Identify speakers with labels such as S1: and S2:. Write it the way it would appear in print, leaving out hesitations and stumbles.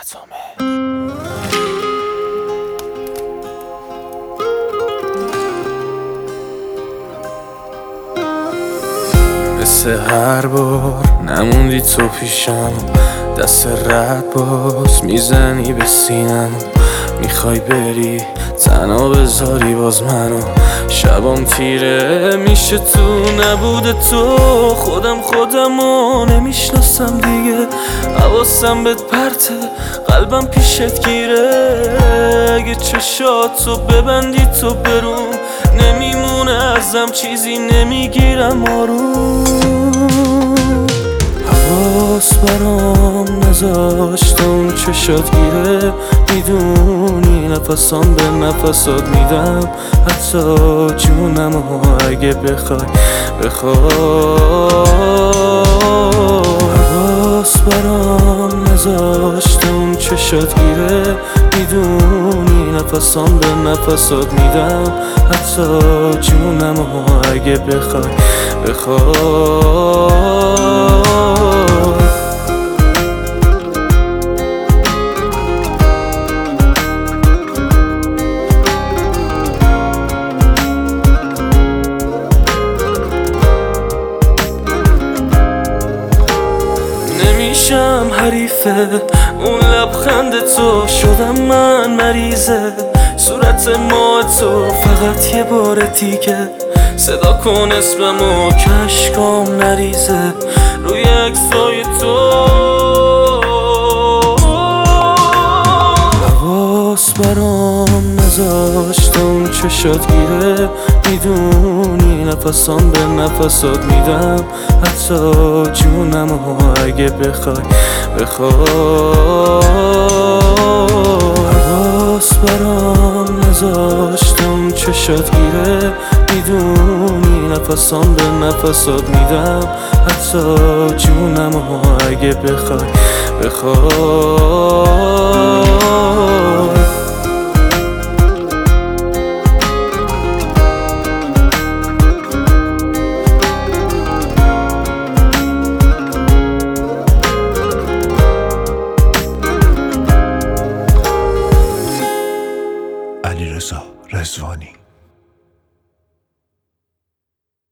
S1: اتمه. مثل هر بار نموندی تو پیشم، دست رد باز میزنی به سینم، میخوای بری تنها بذاری باز منو. شبام تیره میشه تو نبود تو، خودمو نمیشناسم دیگه، حواسم بهت پرته قلبم پیشت گیره. اگه چشاتو ببندی تو برون، نمیمونه ازم چیزی نمیگیرم آروم. حواس برام نذاشته اون چشات گیره، میدونی نفسام به نفسات میدم، حتی جونم اگه بخوای. حواس برام نذاشته اون چشات گیره، میدونی نفسام به نفسات میدم، حتی جونم اگه بخوای. نمیشم حریفه اون لبخند تو، شدم من مریضه صورت ما تو، فقط یه بار دیگه صدا کن اسممو که اشکام نریزه روی عکسای تو. حواس برام نذاشته اون چشات گیره، میدونی نفسام به نفسات میدم، حتی جونم اگه بخوای. حواس برام نذاشته اون چشات گیره، میدونی نفسام به نفسات میدم، حتی جونم اگه بخوای.